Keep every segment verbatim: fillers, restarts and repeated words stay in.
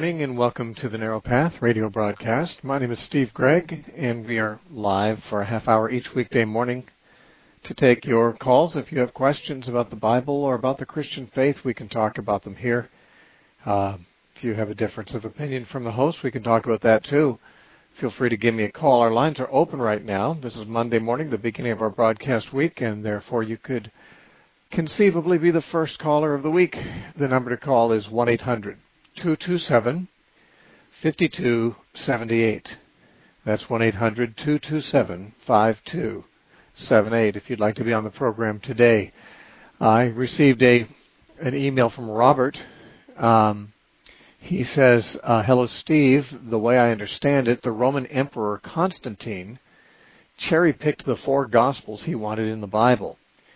morning and welcome to the Narrow Path radio broadcast. My name is Steve Gregg and we are live for a half hour each weekday morning to take your calls. If you have questions about the Bible or about the Christian faith, we can talk about them here. Uh, if you have a difference of opinion from the host, we can talk about that too. Feel free to give me a call. Our lines are open right now. This is Monday morning, the beginning of our broadcast week, and therefore you could conceivably be the first caller of the week. The number to call is one eight hundred two two seven five two seven eight. That's one eight hundred two two seven five two seven eight if you'd like to be on the program today. I received a an email from Robert. Um, he says, uh, hello, Steve. The way I understand it, the Roman Emperor Constantine cherry-picked the four Gospels he wanted in the Bible.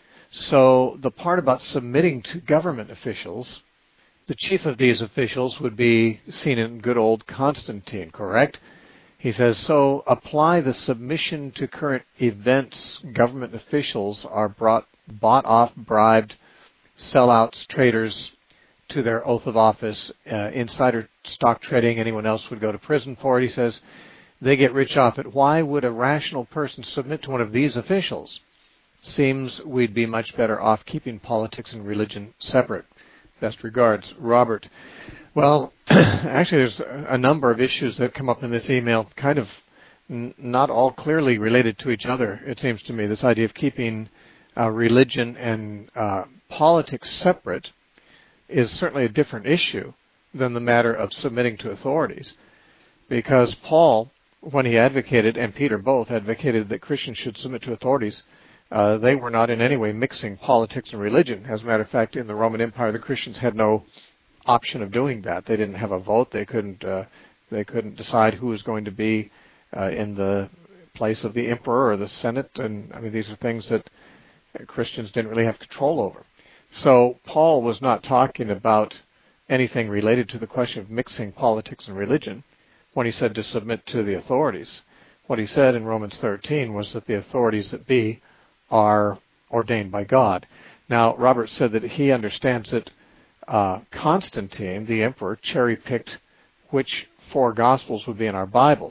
So the part about submitting to government officials, the chief of these officials would be seen in good old Constantine, correct? He says, so apply the submission to current events. Government officials are brought, bought off, bribed, sellouts, traitors to their oath of office. Uh, insider stock trading, anyone else would go to prison for it. He says, they get rich off it. Why would a rational person submit to one of these officials? Seems we'd be much better off keeping politics and religion separate. Best regards, Robert. Well, actually, there's a number of issues that come up in this email, kind of n- not all clearly related to each other, it seems to me. This idea of keeping uh, religion and uh, politics separate is certainly a different issue than the matter of submitting to authorities. Because Paul, when he advocated, and Peter both advocated that Christians should submit to authorities, Uh, they were not in any way mixing politics and religion. As a matter of fact, in the Roman Empire, the Christians had no option of doing that. They didn't have a vote. They couldn't. Uh, they couldn't decide who was going to be uh, in the place of the emperor or the Senate. And I mean, these are things that Christians didn't really have control over. So Paul was not talking about anything related to the question of mixing politics and religion when he said to submit to the authorities. What he said in Romans thirteen was that the authorities that be are ordained by God. Now, Robert said that he understands that uh, Constantine, the emperor, cherry-picked which four Gospels would be in our Bible.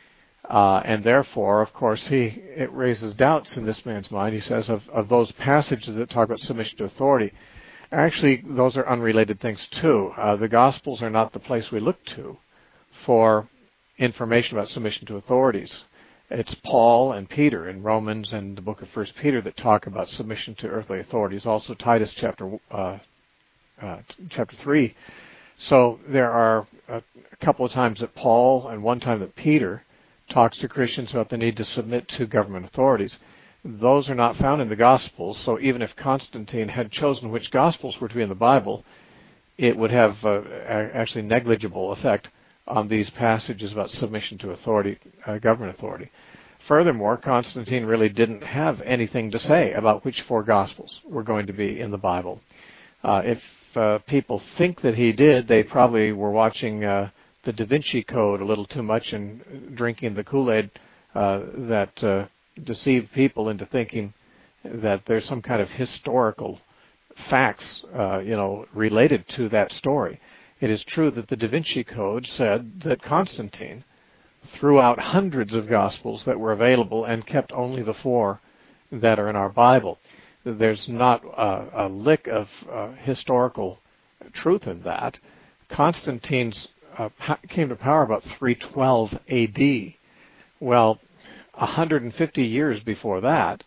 Uh, and therefore, of course, he it raises doubts in this man's mind. He says of, of those passages that talk about submission to authority, actually, those are unrelated things too. Uh, the Gospels are not the place we look to for information about submission to authorities. It's Paul and Peter in Romans and the book of First Peter that talk about submission to earthly authorities. Also Titus chapter uh, uh, chapter three. So there are a couple of times that Paul and one time that Peter talks to Christians about the need to submit to government authorities. Those are not found in the Gospels. So even if Constantine had chosen which Gospels were to be in the Bible, it would have uh, actually negligible effect on these passages about submission to authority, uh, government authority. Furthermore, Constantine really didn't have anything to say about which four Gospels were going to be in the Bible. Uh, if uh, people think that he did, they probably were watching uh, the Da Vinci Code a little too much and drinking the Kool-Aid uh, that uh, deceived people into thinking that there's some kind of historical facts, uh, you know, related to that story. It is true that the Da Vinci Code said that Constantine threw out hundreds of Gospels that were available and kept only the four that are in our Bible. There's not a, a lick of uh, historical truth in that. Constantine uh, came to power about three twelve A D. Well, one hundred fifty years before that,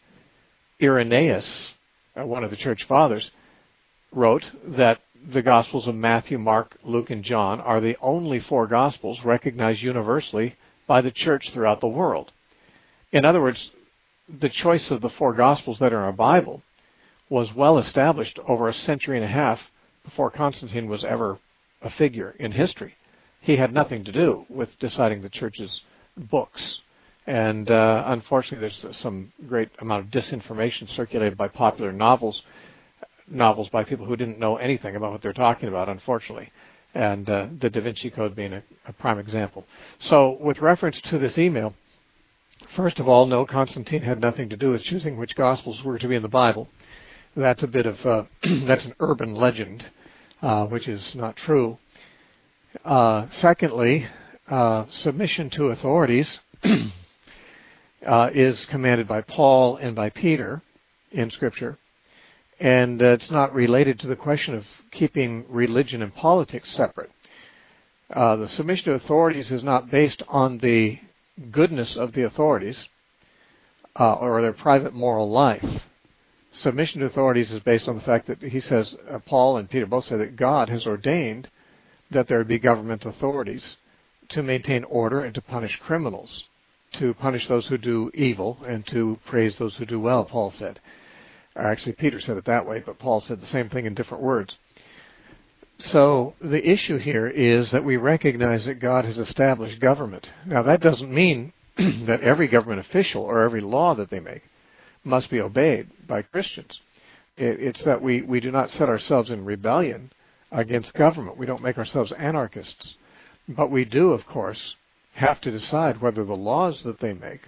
Irenaeus, uh, one of the church fathers, wrote that the Gospels of Matthew, Mark, Luke, and John are the only four Gospels recognized universally by the church throughout the world. In other words, the choice of the four Gospels that are in our Bible was well established over a century and a half before Constantine was ever a figure in history. He had nothing to do with deciding the church's books. And uh, unfortunately, there's some great amount of disinformation circulated by popular novels novels by people who didn't know anything about what they're talking about, unfortunately, and uh, the Da Vinci Code being a, a prime example. So with reference to this email, first of all, no, Constantine had nothing to do with choosing which Gospels were to be in the Bible. That's a bit of, uh, that's an urban legend, uh, which is not true. Uh, secondly, uh, submission to authorities uh, is commanded by Paul and by Peter in Scripture, and uh, it's not related to the question of keeping religion and politics separate. Uh, the submission to authorities is not based on the goodness of the authorities uh, or their private moral life. Submission to authorities is based on the fact that he says, uh, Paul and Peter both say that God has ordained that there would be government authorities to maintain order and to punish criminals, to punish those who do evil and to praise those who do well, Paul said. Or actually, Peter said it that way, but Paul said the same thing in different words. So the issue here is that we recognize that God has established government. Now, that doesn't mean that every government official or every law that they make must be obeyed by Christians. It's that we, we do not set ourselves in rebellion against government. We don't make ourselves anarchists. But we do, of course, have to decide whether the laws that they make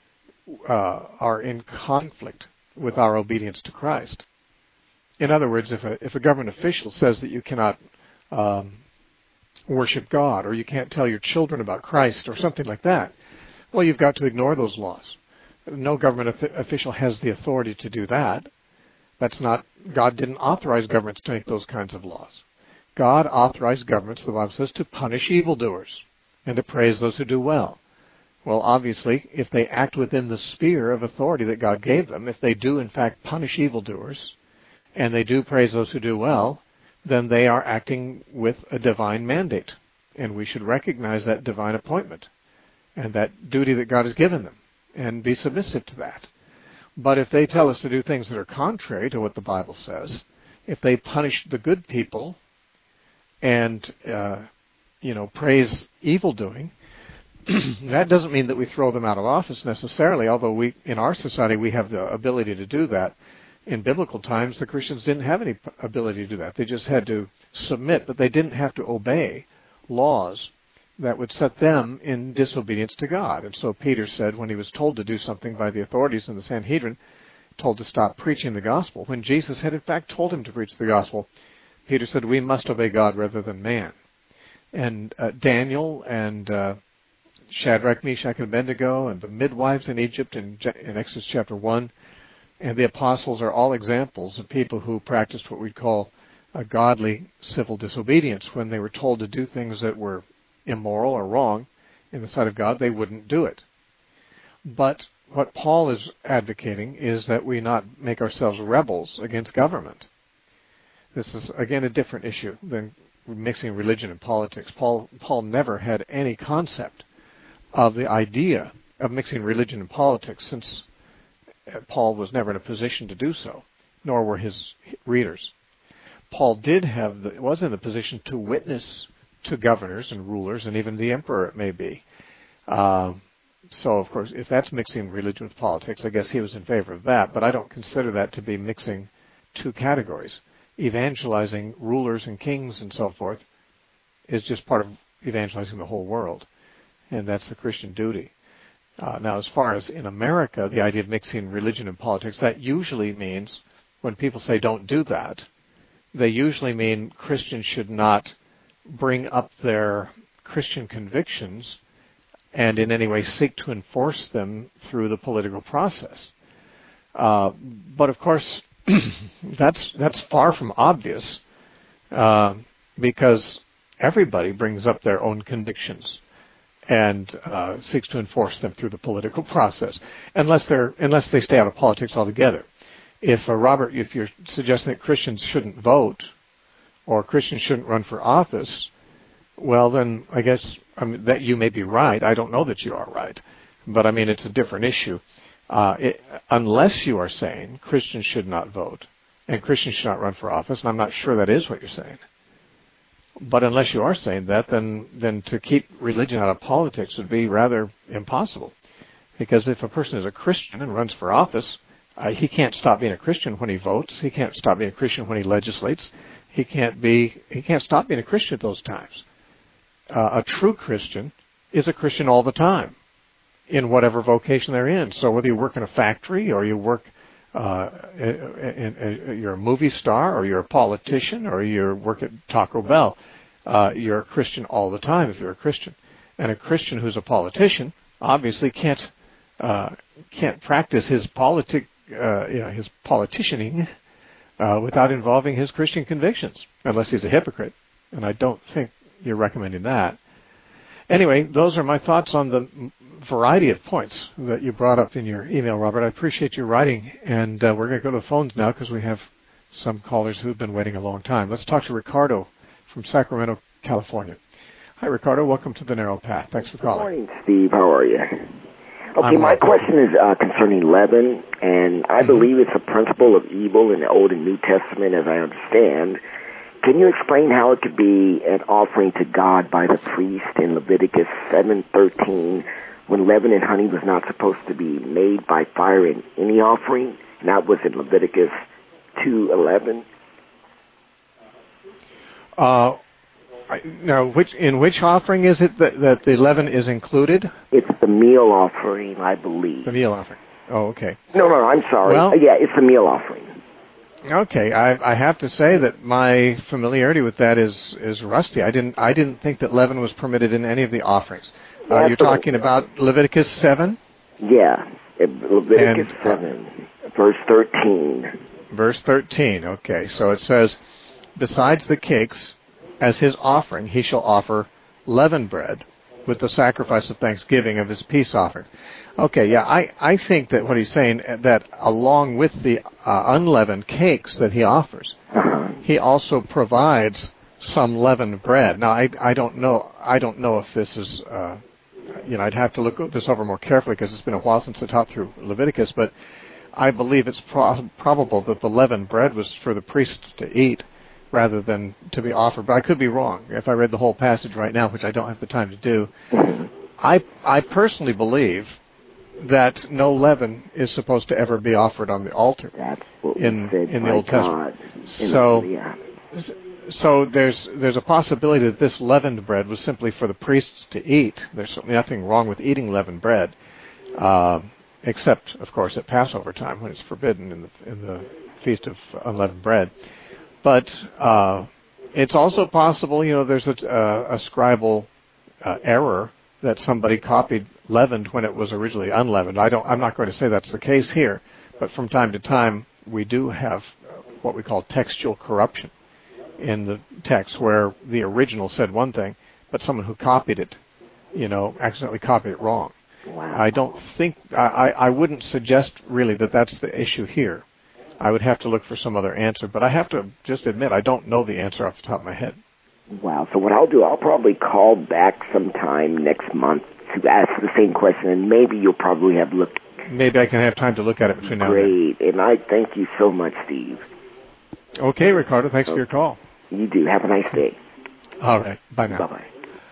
uh, are in conflict with our obedience to Christ. In other words, if a, if a government official says that you cannot um, worship God or you can't tell your children about Christ or something like that, well, you've got to ignore those laws. No government official has the authority to do that. That's not, God didn't authorize governments to make those kinds of laws. God authorized governments, the Bible says, to punish evildoers and to praise those who do well. Well, obviously, if they act within the sphere of authority that God gave them, if they do in fact punish evildoers and they do praise those who do well, then they are acting with a divine mandate. And we should recognize that divine appointment and that duty that God has given them and be submissive to that. But if they tell us to do things that are contrary to what the Bible says, if they punish the good people and, uh, you know, praise evil doing, that doesn't mean that we throw them out of office necessarily, although we, in our society, we have the ability to do that. In biblical times, the Christians didn't have any ability to do that. They just had to submit, but they didn't have to obey laws that would set them in disobedience to God. And so Peter said when he was told to do something by the authorities in the Sanhedrin, told to stop preaching the gospel, when Jesus had in fact told him to preach the gospel, Peter said, we must obey God rather than man. And uh, Daniel and uh, Shadrach, Meshach, and Abednego and the midwives in Egypt in, in Exodus chapter one and the apostles are all examples of people who practiced what we'd call a godly civil disobedience. When they were told to do things that were immoral or wrong in the sight of God, they wouldn't do it. But what Paul is advocating is that we not make ourselves rebels against government. This is, again, a different issue than mixing religion and politics. Paul, Paul never had any concept of the idea of mixing religion and politics, since Paul was never in a position to do so, nor were his readers. Paul did have, the, was in the position to witness to governors and rulers, and even the emperor, it may be. Uh, so, of course, if that's mixing religion with politics, I guess he was in favor of that, but I don't consider that to be mixing two categories. Evangelizing rulers and kings and so forth is just part of evangelizing the whole world, and that's the Christian duty. Uh, now, as far as in America, the idea of mixing religion and politics, that usually means, when people say don't do that, they usually mean Christians should not bring up their Christian convictions and in any way seek to enforce them through the political process. Uh, but of course, that's that's far from obvious, uh, because everybody brings up their own convictions and uh, seeks to enforce them through the political process, unless they're unless they stay out of politics altogether. If uh, Robert, if you're suggesting that Christians shouldn't vote or Christians shouldn't run for office, well, then I guess I mean, that you may be right. I don't know that you are right, but I mean it's a different issue. Uh, it, unless you are saying Christians should not vote and Christians should not run for office, and I'm not sure that is what you're saying. But unless you are saying that, then then to keep religion out of politics would be rather impossible. Because if a person is a Christian and runs for office, uh, he can't stop being a Christian when he votes. He can't stop being a Christian when he legislates. He can't be. He can't stop being a Christian at those times. Uh, a true Christian is a Christian all the time, in whatever vocation they're in. So whether you work in a factory or you work, uh, in, in, in, you're a movie star or you're a politician or you work at Taco Bell, uh, you're a Christian all the time if you're a Christian. And a Christian who's a politician obviously can't uh, can't practice his politic, uh, you know, his politicianing uh, without involving his Christian convictions, unless he's a hypocrite. And I don't think you're recommending that. Anyway, those are my thoughts on the variety of points that you brought up in your email, Robert. I appreciate you writing, and uh, we're going to go to the phones now because we have some callers who've been waiting a long time. Let's talk to Ricardo from Sacramento, California. Hi, Ricardo. Welcome to the Narrow Path. Thanks for calling. Good morning, Steve. How are you? Okay, I'm my well. question is uh, concerning leaven, and I mm-hmm. believe it's a principle of evil in the Old and New Testament, as I understand. Can you explain how it could be an offering to God by the priest in Leviticus seven thirteen, when leaven and honey was not supposed to be made by fire in any offering? And that was in Leviticus two eleven. Uh, now, which in which offering is it that, that the leaven is included? It's the meal offering, I believe. The meal offering. Oh, okay. No, no, I'm sorry. Well, uh, yeah, it's the meal offering. Okay, I, I have to say that my familiarity with that is, is rusty. I didn't I didn't think that leaven was permitted in any of the offerings. Uh, you're talking about Leviticus seven? Yeah, Leviticus and, seven, uh, verse thirteen. Verse thirteen. Okay, so it says, "Besides the cakes, as his offering, he shall offer leavened bread with the sacrifice of thanksgiving of his peace offering." Okay, yeah, I, I think that what he's saying, that along with the uh, unleavened cakes that he offers, uh-huh. he also provides some leavened bread. Now, I, I don't know I don't know if this is, uh, you know, I'd have to look this over more carefully because it's been a while since I taught through Leviticus, but I believe it's pro- probable that the leavened bread was for the priests to eat rather than to be offered. But I could be wrong if I read the whole passage right now, which I don't have the time to do. I I personally believe that no leaven is supposed to ever be offered on the altar That's what in said in the by Old God. Testament. So, yeah. so there's there's a possibility that this leavened bread was simply for the priests to eat. There's certainly nothing wrong with eating leavened bread, uh, except of course at Passover time when it's forbidden in the in the Feast of Unleavened Bread. But uh, it's also possible, you know, there's a, uh, a scribal uh, error that somebody copied leavened when it was originally unleavened. I don't. I'm not going to say that's the case here, but from time to time we do have what we call textual corruption in the text, where the original said one thing, but someone who copied it, you know, accidentally copied it wrong. Wow. I don't think. I, I wouldn't suggest really that that's the issue here. I would have to look for some other answer, but I have to just admit I don't know the answer off the top of my head. Wow. So what I'll do, I'll probably call back sometime next month to ask the same question, and maybe you'll probably have looked. Maybe I can have time to look at it between now and then. Great. And I thank you so much, Steve. Okay, Ricardo. Thanks okay. for your call. You do. Have a nice day. All right. Bye now. Bye-bye.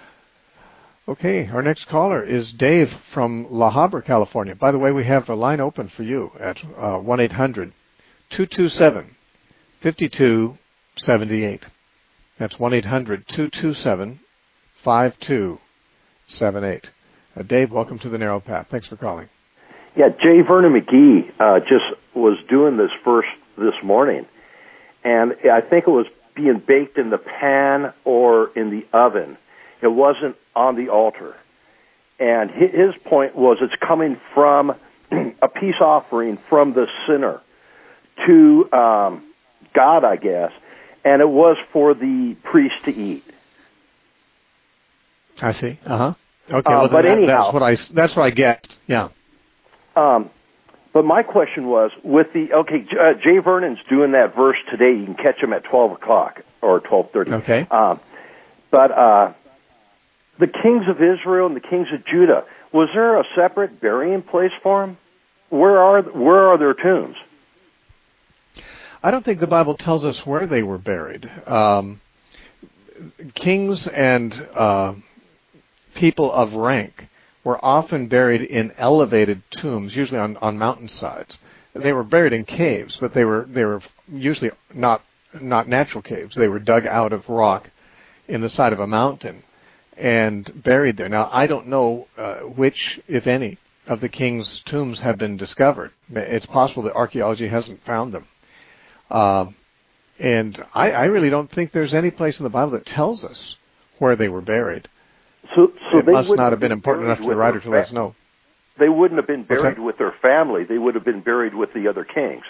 Okay, our next caller is Dave from La Habra, California. By the way, we have a line open for you at uh, one eight hundred two two seven five two seven eight. That's one eight hundred two two seven five two seven eight. Uh, Dave, welcome to the Narrow Path. Thanks for calling. Yeah, J. Vernon McGee uh, just was doing this first this morning, and I think it was being baked in the pan or in the oven. It wasn't on the altar. And his point was it's coming from a peace offering from the sinner to um, God, I guess, and it was for the priest to eat. I see. Uh-huh. Okay, uh, well, but that, anyhow, that's what I that's what I get. Yeah. Um, but my question was with the okay, uh, Jay Vernon's doing that verse today. You can catch him at twelve o'clock or twelve thirty. Okay. Um, but uh, the kings of Israel and the kings of Judah, was there a separate burying place for them? Where are where are their tombs? I don't think the Bible tells us where they were buried. Um, kings and uh, people of rank were often buried in elevated tombs, usually on, on mountainsides. They were buried in caves, but they were they were usually not not natural caves. They were dug out of rock in the side of a mountain and buried there. Now, I don't know uh, which, if any, of the king's tombs have been discovered. It's possible that archaeology hasn't found them. Uh, And I, I really don't think there's any place in the Bible that tells us where they were buried. So, so it they must not have been been important enough to the writer to let us know. They wouldn't have been buried with their family. They would have been buried with the other kings.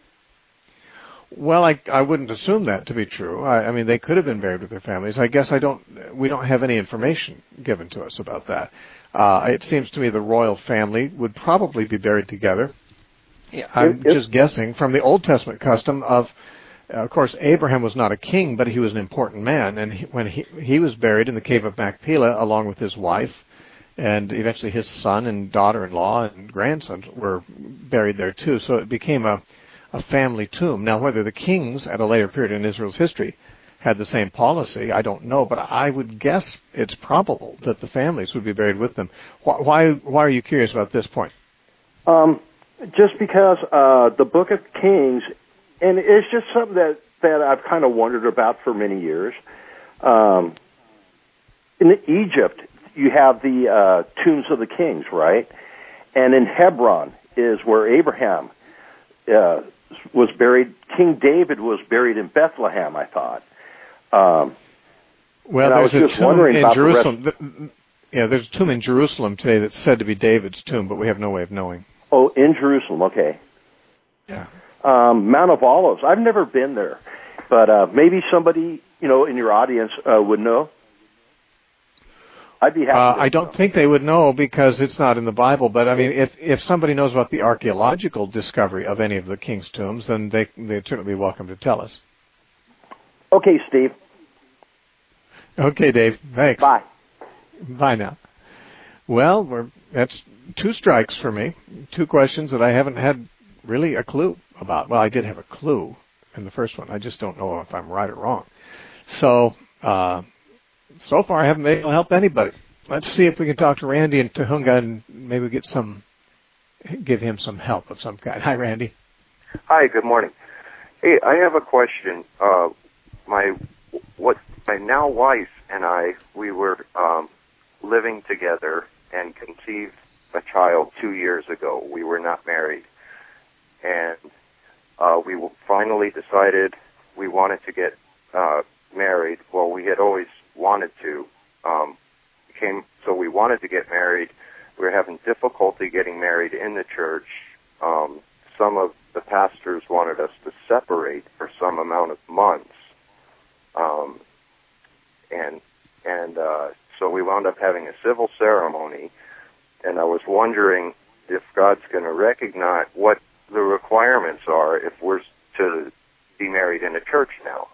Well, I, I wouldn't assume that to be true. I, I mean, they could have been buried with their families. I guess I don't. We don't have any information given to us about that. Uh, it seems to me the royal family would probably be buried together. Yeah, I'm it, just guessing from the Old Testament custom of. Uh, of course, Abraham was not a king, but he was an important man, and he, when he he was buried in the cave of Machpelah along with his wife, and eventually his son and daughter-in-law and grandson were buried there too. So it became a a family tomb. Now, whether the kings at a later period in Israel's history had the same policy, I don't know, but I would guess it's probable that the families would be buried with them. Why why, why are you curious about this point? Um, just because uh, the Book of Kings, and it's just something that, that I've kind of wondered about for many years. Um, in Egypt, you have the uh, tombs of the kings, right? And in Hebron is where Abraham uh, was buried. King David was buried in Bethlehem, I thought. Um, well, there's a tomb in Jerusalem. The, yeah, there's a tomb in Jerusalem today that's said to be David's tomb, but we have no way of knowing. Oh, in Jerusalem, okay. Yeah. Um, Mount of Olives. I've never been there, but uh, maybe somebody, you know, in your audience uh, would know. I'd be happy. Uh, to I don't know. think they would know because it's not in the Bible. But I mean, if if somebody knows about the archaeological discovery of any of the king's tombs, then they they'd certainly be welcome to tell us. Okay, Steve. Okay, Dave. Thanks. Bye. Bye now. Well, we're that's two strikes for me. Two questions that I haven't had really a clue about. Well, I did have a clue in the first one. I just don't know if I'm right or wrong. So. Uh, So far, I haven't been able to help anybody. Let's see if we can talk to Randy in Tujunga and maybe get some, give him some help of some kind. Hi, Randy. Hi. Good morning. Hey, I have a question. Uh, my what my now wife and I, we were um, living together and conceived a child two years ago. We were not married, and uh, we finally decided we wanted to get uh, married. Well, we had always wanted to, um, came, so we wanted to get married. We were having difficulty getting married in the church. Um, some of the pastors wanted us to separate for some amount of months. Um, and, and, uh, so we wound up having a civil ceremony, and I was wondering if God's going to recognize what the requirements are if we're to be married in a church now.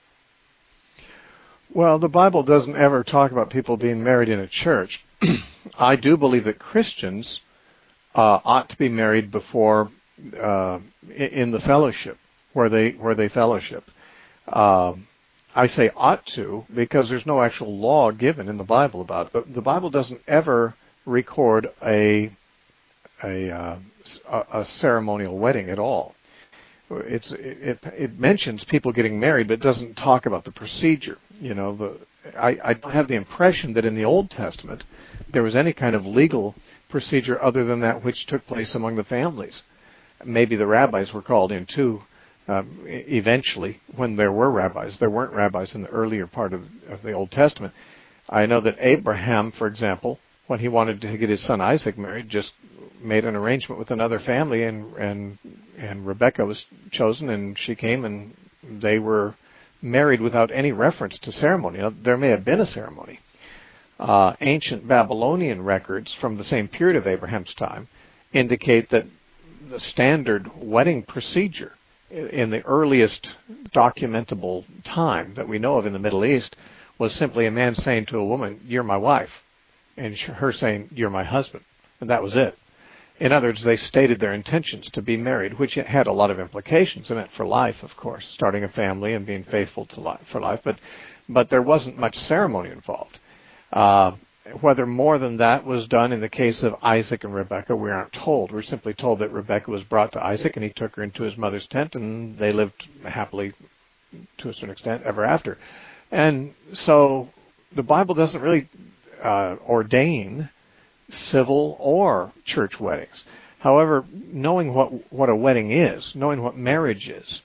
Well, the Bible doesn't ever talk about people being married in a church. I do believe that Christians uh, ought to be married before uh, in the fellowship where they where they fellowship. Uh, I say ought to because there's no actual law given in the Bible about it. But the Bible doesn't ever record a a, uh, a ceremonial wedding at all. It's it it mentions people getting married, but it doesn't talk about the procedure. You know, the I, I don't have the impression that in the Old Testament there was any kind of legal procedure other than that which took place among the families. Maybe the rabbis were called in too. Um, eventually, when there were rabbis, there weren't rabbis in the earlier part of, of the Old Testament. I know that Abraham, for example, when he wanted to get his son Isaac married, just made an arrangement with another family, and and and Rebekah was chosen, and she came, and they were married without any reference to ceremony. Now, there may have been a ceremony. Uh, ancient Babylonian records from the same period of Abraham's time indicate that the standard wedding procedure in the earliest documentable time that we know of in the Middle East was simply a man saying to a woman, "You're my wife," and her saying, "You're my husband," and that was it. In other words, they stated their intentions to be married, which had a lot of implications in it for life, of course, starting a family and being faithful to life for life. But, but there wasn't much ceremony involved. Uh, whether more than that was done in the case of Isaac and Rebekah, we aren't told. We're simply told that Rebekah was brought to Isaac, and he took her into his mother's tent, and they lived happily, to a certain extent, ever after. And so the Bible doesn't really uh, ordain civil or church weddings. However, knowing what what a wedding is, knowing what marriage is,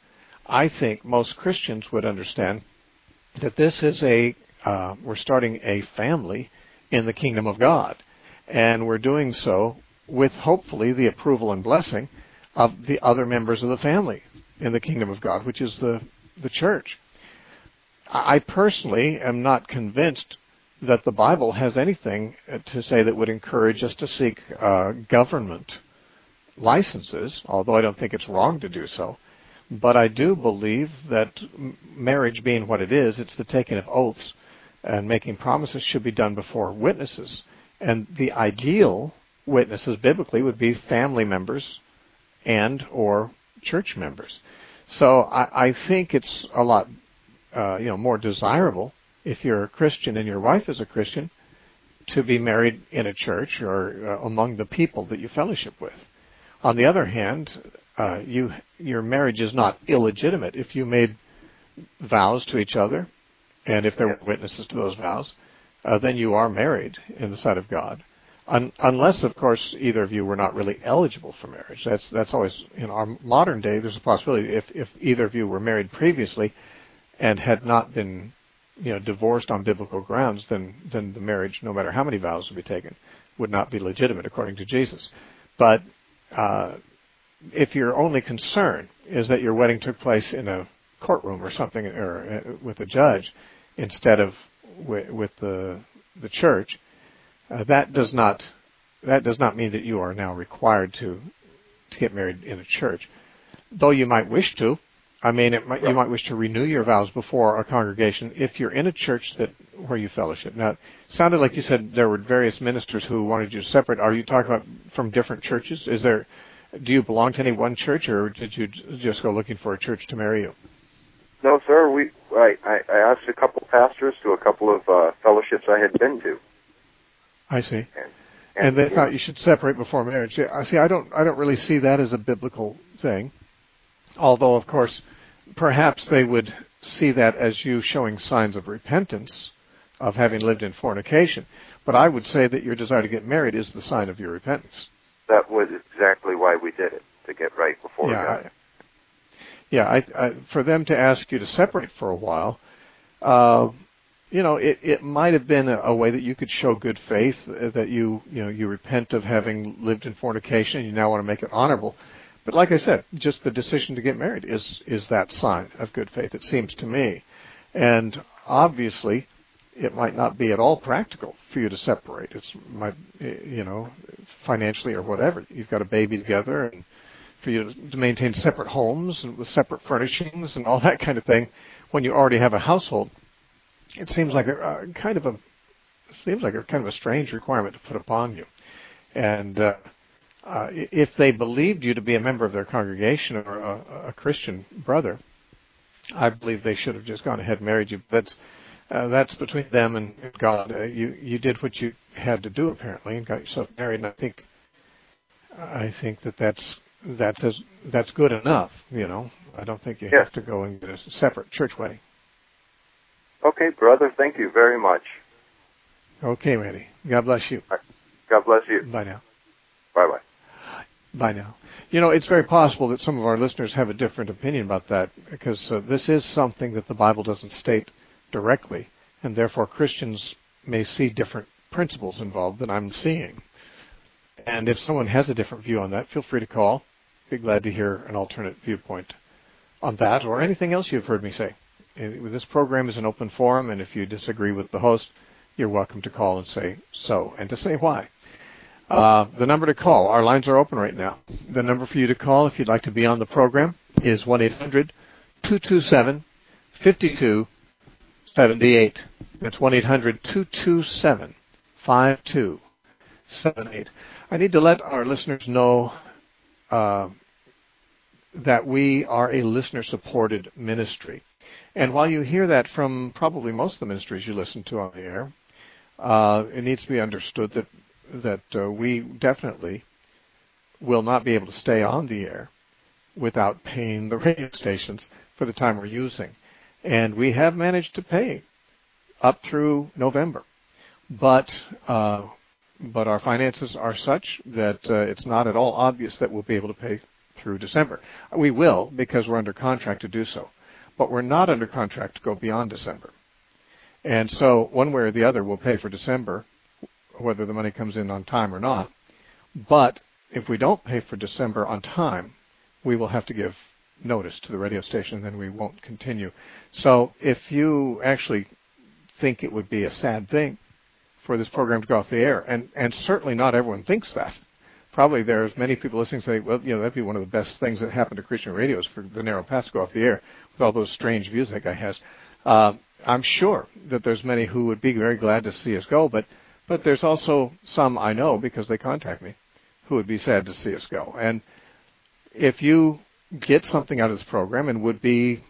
I think most Christians would understand that this is a, uh, we're starting a family in the kingdom of God. And we're doing so with hopefully the approval and blessing of the other members of the family in the kingdom of God, which is the, the church. I personally am not convinced that the Bible has anything to say that would encourage us to seek uh, government licenses, although I don't think it's wrong to do so. But I do believe that marriage being what it is, it's the taking of oaths and making promises should be done before witnesses. And the ideal witnesses biblically would be family members and or church members. So I, I think it's a lot uh, you know, more desirable if you're a Christian and your wife is a Christian to be married in a church or uh, among the people that you fellowship with. On the other hand, uh, you your marriage is not illegitimate if you made vows to each other, and if there were witnesses to those vows, uh, then you are married in the sight of God. Un- unless, of course, either of you were not really eligible for marriage. That's that's always, in our modern day, there's a possibility if, if either of you were married previously and had not been, you know, divorced on biblical grounds, then then the marriage, no matter how many vows would be taken, would not be legitimate according to Jesus. But uh, if your only concern is that your wedding took place in a courtroom or something, or uh, with a judge instead of w- with the the church, uh, that does not that does not mean that you are now required to to get married in a church, though you might wish to. I mean, it might, you might wish to renew your vows before a congregation if you're in a church that where you fellowship. Now, it sounded like you said there were various ministers who wanted you to separate. Are you talking about from different churches? Is there? Do you belong to any one church, or did you just go looking for a church to marry you? No, sir. We I, I asked a couple pastors to a couple of uh, fellowships I had been to. I see. And, and, and they you thought know, you should separate before marriage. I see. I don't. I don't really see that as a biblical thing. Although, of course, perhaps they would see that as you showing signs of repentance of having lived in fornication. But I would say that your desire to get married is the sign of your repentance. That was exactly why we did it, to get right before Yeah, God. I, yeah. I, I, for them to ask you to separate for a while, uh, you know, it, it might have been a, a way that you could show good faith, uh, that you, you know, you repent of having lived in fornication and you now want to make it honorable. But like I said, just the decision to get married is is that sign of good faith, it seems to me. And obviously, it might not be at all practical for you to separate. It's might, you know, financially or whatever. You've got a baby together, and for you to maintain separate homes and with separate furnishings and all that kind of thing, when you already have a household, it seems like a, a kind of a seems like a kind of a strange requirement to put upon you. And uh, Uh, if they believed you to be a member of their congregation or a, a Christian brother, I believe they should have just gone ahead and married you. That's uh, that's between them and God. Uh, you you did what you had to do apparently and got yourself married. And I think I think that that's that's as that's good enough. You know, I don't think you Yes. have to go and get a separate church wedding. Okay, brother. Thank you very much. Okay, Randy. God bless you. God bless you. Bye now. Bye-bye. By now. You know, it's very possible that some of our listeners have a different opinion about that, because uh, this is something that the Bible doesn't state directly, and therefore Christians may see different principles involved than I'm seeing. And if someone has a different view on that, feel free to call. Be glad to hear an alternate viewpoint on that or anything else you've heard me say. This program is an open forum, and if you disagree with the host, you're welcome to call and say so, and to say why. Uh, the number to call, our lines are open right now. The number for you to call if you'd like to be on the program is one eight hundred two two seven five two seven eight. That's one eight hundred two two seven five two seven eight. I need to let our listeners know uh, that we are a listener-supported ministry. And while you hear that from probably most of the ministries you listen to on the air, uh, it needs to be understood that that uh, we definitely will not be able to stay on the air without paying the radio stations for the time we're using. And we have managed to pay up through November. But uh, but our finances are such that uh, it's not at all obvious that we'll be able to pay through December. We will, because we're under contract to do so. But we're not under contract to go beyond December. And so one way or the other, we'll pay for December, whether the money comes in on time or not. But if we don't pay for December on time, we will have to give notice to the radio station, and then we won't continue. So if you actually think it would be a sad thing for this program to go off the air, and, and certainly not everyone thinks that. Probably there's many people listening say, well, you know, that'd be one of the best things that happened to Christian radio is for the Narrow Path to go off the air with all those strange views that guy has. Uh, I'm sure that there's many who would be very glad to see us go, but but there's also some I know, because they contact me, who would be sad to see us go. And if you get something out of this program and would be,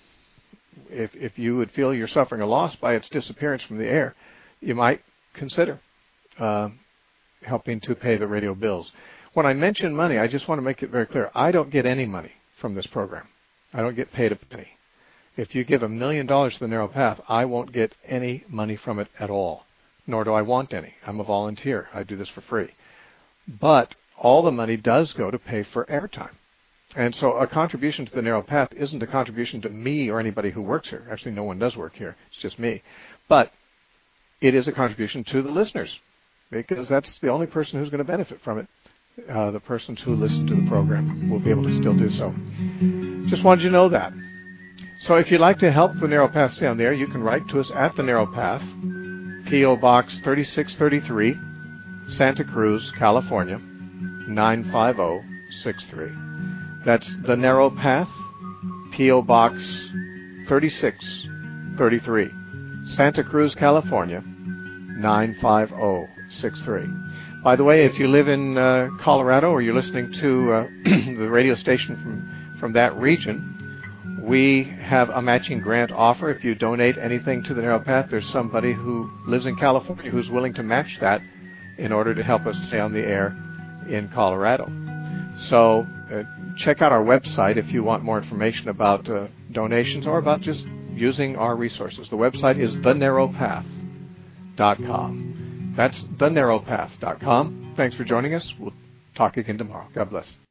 if if you would feel you're suffering a loss by its disappearance from the air, you might consider uh, helping to pay the radio bills. When I mention money, I just want to make it very clear. I don't get any money from this program. I don't get paid a penny. If you give a million dollars to the Narrow Path, I won't get any money from it at all, nor do I want any. I'm a volunteer. I do this for free. But all the money does go to pay for airtime. And so a contribution to the Narrow Path isn't a contribution to me or anybody who works here. Actually, no one does work here. It's just me. But it is a contribution to the listeners, because that's the only person who's going to benefit from it. Uh, the persons who listen to the program will be able to still do so. Just wanted you to know that. So if you'd like to help the Narrow Path stay on the air, you can write to us at the Narrow Path, P O Box thirty-six thirty-three, Santa Cruz, California, nine five zero six three. That's the Narrow Path, P O Box thirty-six thirty-three, Santa Cruz, California, nine five zero six three. By the way, if you live in uh, Colorado, or you're listening to uh, the radio station from, from that region, we have a matching grant offer. If you donate anything to the Narrow Path, there's somebody who lives in California who's willing to match that in order to help us stay on the air in Colorado. So uh, check out our website if you want more information about uh, donations or about just using our resources. The website is the narrow path dot com. That's the narrow path dot com. Thanks for joining us. We'll talk again tomorrow. God bless.